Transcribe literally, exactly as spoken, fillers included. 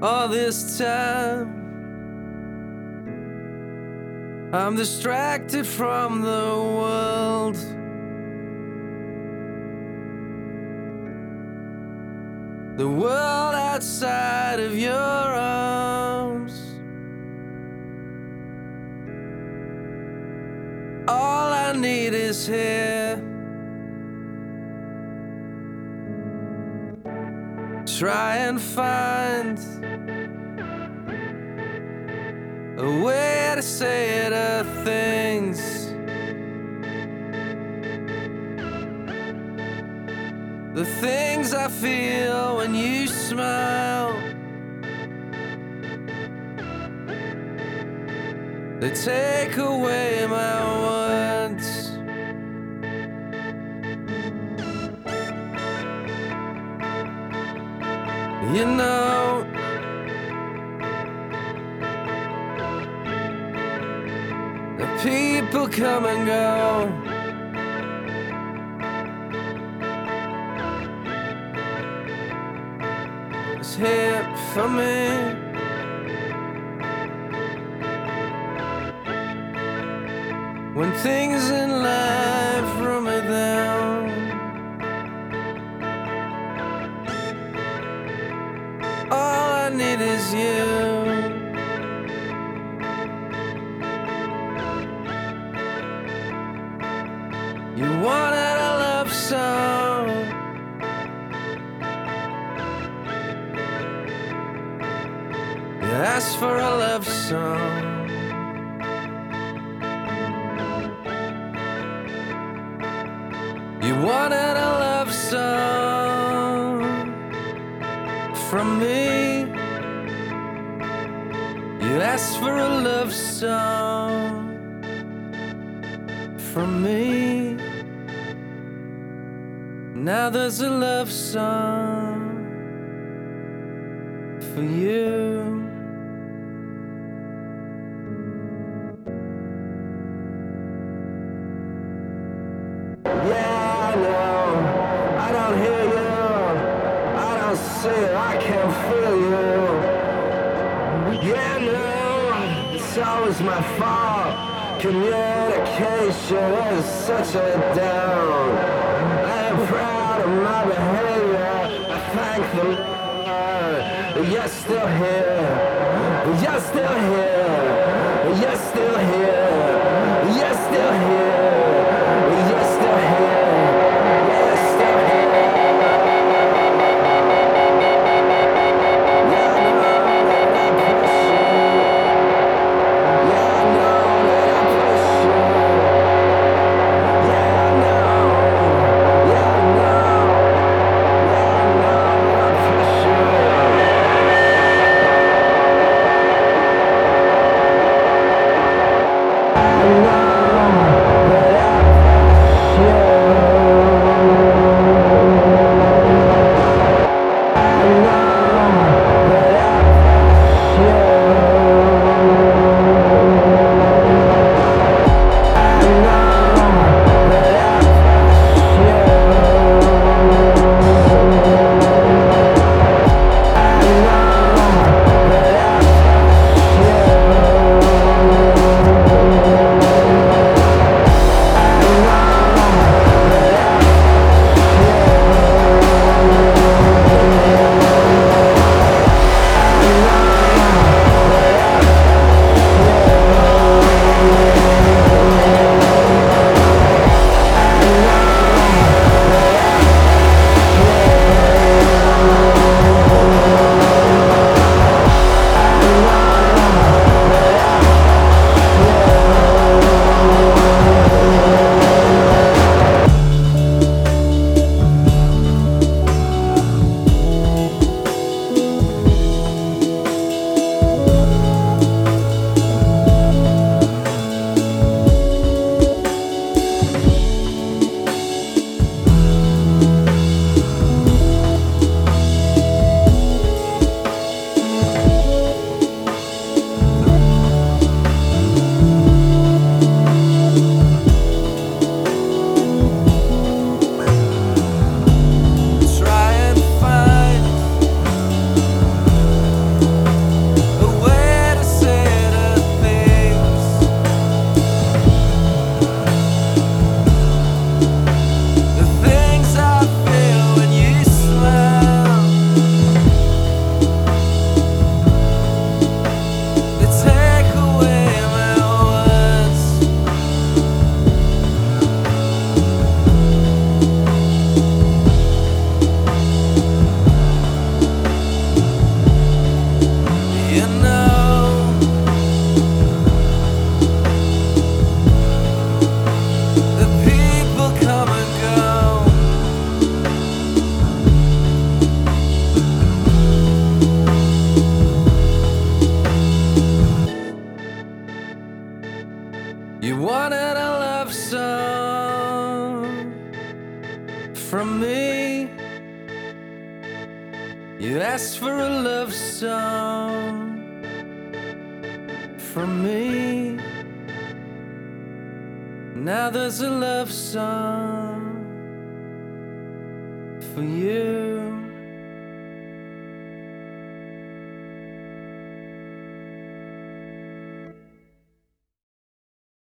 All this time I'm distracted from the world. The world outside of your arms. All I need is here. Try and find a way to say the things the things I feel when you smile. They take away my words. You know, the people come and go. It's here for me. When things in life run me down, all I need is you. You wanted a love song, you asked for a love song. You wanted a love song from me. You asked for a love song from me. Now there's a love song for you. Yeah, I know, I don't hear you, I don't see you, I can't feel you. Yeah, no, it's always my fault. Communication is such a down. I am proud of my behavior, I thank the Lord. You're still here, you're still here, you're still here, you're still here. You're still here, you're still here. Yeah, I know that I push you. Yeah, I know that I push you. Yeah, I know. Yeah, I know. Yeah, I know that I push you. I know. from me. You asked for a love song from me. Now there's a love song for you.